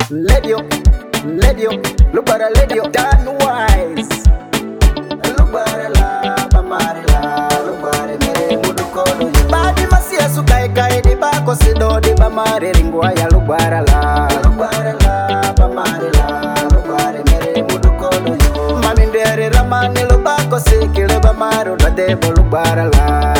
Ledio, look at a ledio, done wise. Look at la, bamarila, look at mere mudukodo. Badi masia sukai kai di bako sido di bamare ringwa ya look at la, bamarila, look at mere mudukodo. Mamindere ramani lo bako sikile bamaru da debo look at la,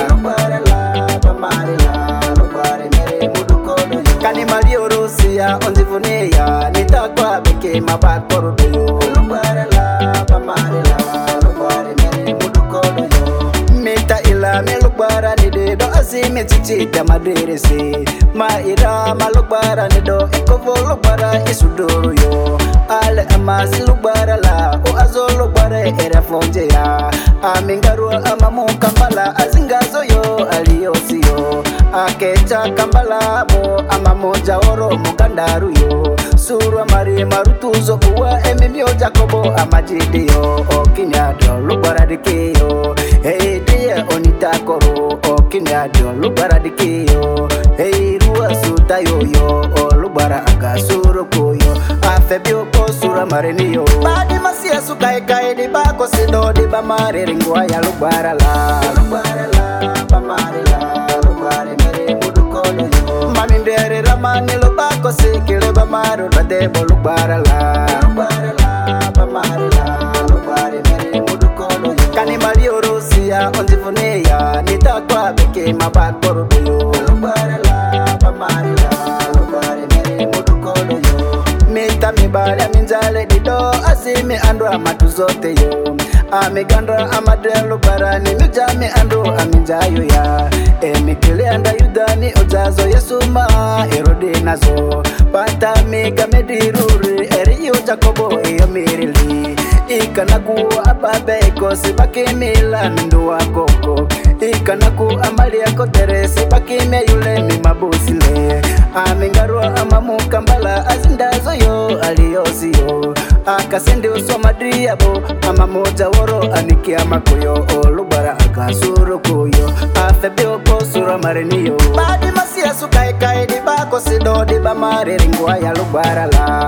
bamarila, look at mere mudukodo. Kani malio Rusia onzivunia nitakwa beke mabakoro doyo lubarala bamarela lubare mere mudukodo yo mita ila me lubara ni de do azime chichita maderese ma ira malubara ni do ikovo lubara isudoro yo ale amasi lubara la o azolo bare era fonje ya amingaru amamu kambala azingazo yo aliyosi yo akecha kambala bo amamoja oro mukandaru yo surwa mari marutuzo uwa emimyo jakobo amajide yo okinyado lubara dikeyo hey dia onitakoro okinyado lubara dikeyo hey ruwa suta yo lubara agasuro koyo afebyo ko sura mareni yo badi masia sukai kai di bako sido di bamare ringwa ya lubara la bamare la lubare mere mudukodo yo mamindere ramani lo bako sikile bamaru da debo lubara la bamare la lubare mere mudukodo yo kani malio Rusia onzivunia nitakwa beke mabakoro yo lubara la bamare la lubare mere mudukodo yo mita mibale minjale dido asimi ando amatu zote yo amigandra amadelo barani mijami ando aminjayo ya emikile anda yudani ojazo yesuma erode nazo pata mega mediruri eriyo jakobo iyo mirili ikanaku ababeko sibakimila ndo wakoko ikanaku amalia koteresi bakime yule mimabusile amingarwa amamukambala azindazo yo aliyosi yo akasende usomadriabo amamoja woro anikia makoyo olubara akasuro koyo afebyo kosura mareniyo badi masia sukai kai di bako sido di bamare ringwa ya lubara la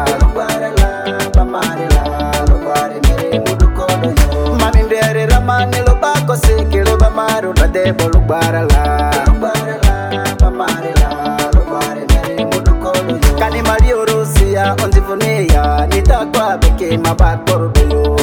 bamare la lubare mere mudukodo yo mamindere ramani lo bako sikile bamaru da debo lubara la bamare la lubare mere mudukodo yo kani malio Rusia onzivunia nitakwa beke mabakoro yo